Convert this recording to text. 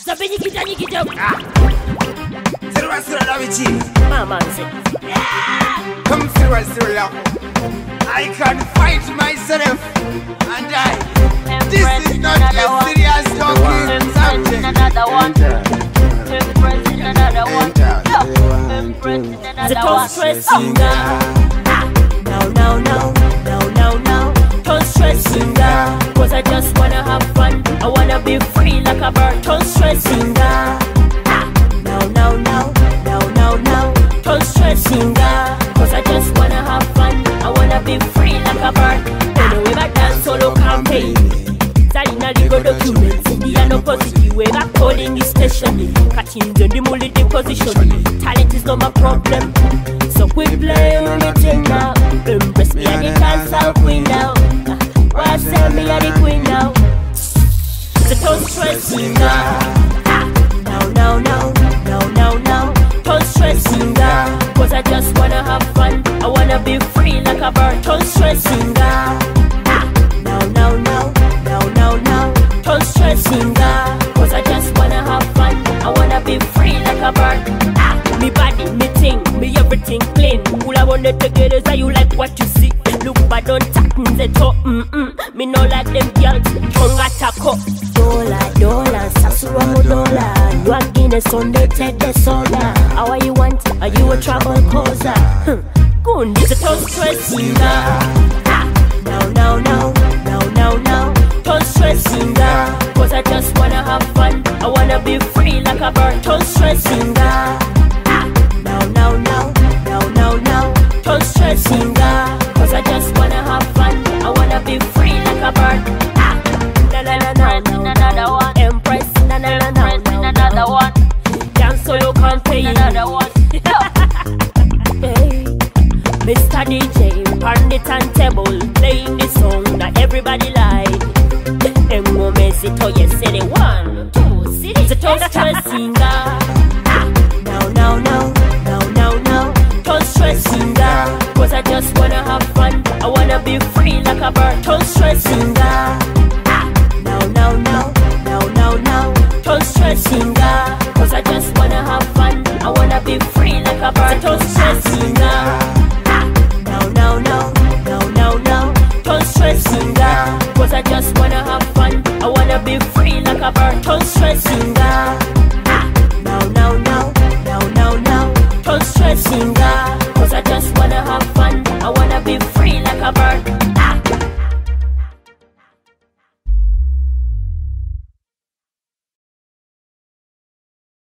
Zabini kitani kitop. Sirwa Davichi. Mama say. Come Sirwa. I can fight myself and I. This is not a serious talking subject. Another one. Another one. The don't stress singer. No. Don't stress singer. Cause I just wanna have fun. I wanna be free like a bird. Don't stress singer. No. Don't stress singer. Cause I just wanna have fun. I wanna be free like a bird. Anyway, back dance solo campaign. Salina legal documents. The no positive way back calling is stationary. Catching the multi position. Talent is not my problem. So we play everything now. Impress me at the dance I'll queen now. Why say me at the queen now? So don't stress singer. No. Don't stress singer. Cause I just wanna have fun. I wanna be free like a bird. Don't stress singer. No. Don't stress singer. Cause I just wanna have fun. I wanna be free like a bird. Me body, me thing, me everything clean. All I wanna take it is that you like what you see. Look bad on tap, say to me no like them girls, tongue attack up. Dollar, Sasura Modola. You are Guinness Sunday, take the soda. How are you want? Are you a trouble causer? Good, it's a don't stress singer. No. Don't stress singer. Cause I just wanna have fun. I wanna be free like a bird. Don't stress singer. No. Don't stress singer. Cause I just wanna have fun. I wanna be free like a bird. Another one. Empress. Another one. Dance so you can't pay. Another one. Hey, Mr. DJ, on the turntable, playing the song that everybody like. And woman sit oh yes, say the 1, 2, city. The don't stress singer. No. Don't stress singer. Cause I just wanna have fun. I wanna be free like a bird. Don't stress singer. No. Don't stress singer. Cause I just wanna have fun. I wanna be free like a bird. Don't stress singer. No. Don't stress singer. Cause I just wanna have fun. I wanna be free like a bird. Don't stress singer.